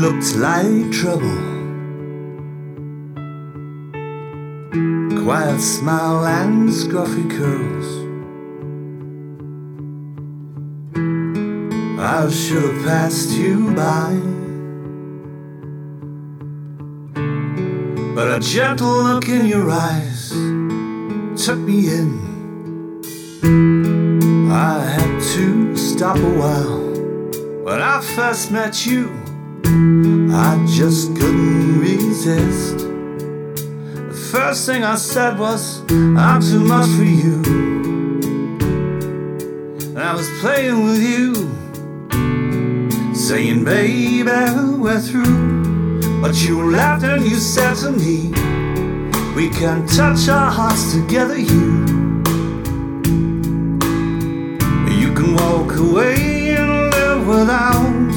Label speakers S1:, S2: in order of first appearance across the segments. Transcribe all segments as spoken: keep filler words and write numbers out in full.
S1: looked like trouble. Quiet smile and scruffy curls. I should have passed you by, but a gentle look in your eyes took me in. I had to stop a while. When I first met you, I just couldn't resist. The first thing I said was, I'm too much for you. And I was playing with you, saying, baby, we're through. But you laughed and you said to me, we can touch our hearts together, you. You can walk away and live without.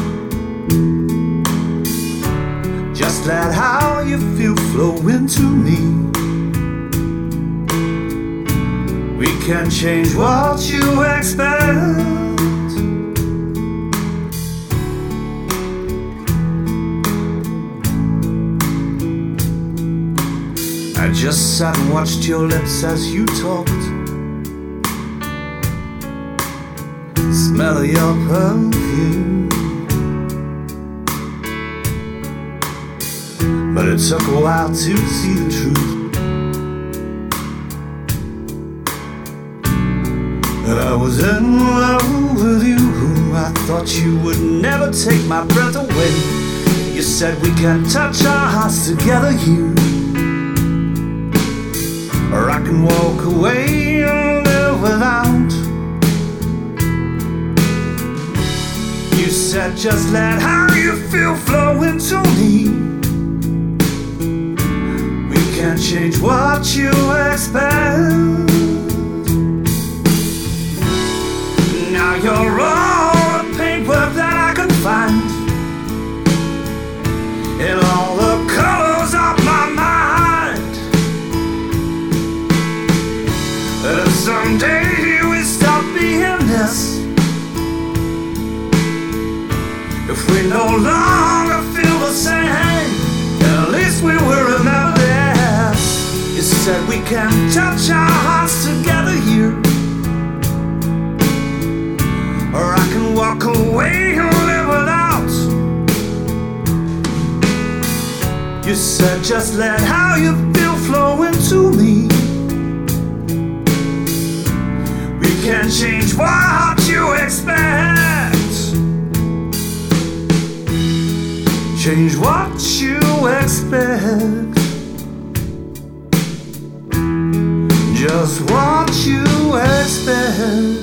S1: Just let how you feel flow into me. We can change what you expect. I just sat and watched your lips as you talked. Smell of your perfume. But it took a while to see the truth. And I was in love with you. I thought you would never take my breath away. You said we can touch our hearts together, you. Or I can walk away and live without. You said just let how you feel flow into me. We can't change what you expect. Now you're all the paintwork that I could find in all the colors of my mind. And someday we stop being this, if we no longer feel the same, at least we will remember this. You said we can touch our hearts together here, or I can walk away and live without. You said just let how you feel flow into me. We can change what you expect. Change what you expect. Just what you expect.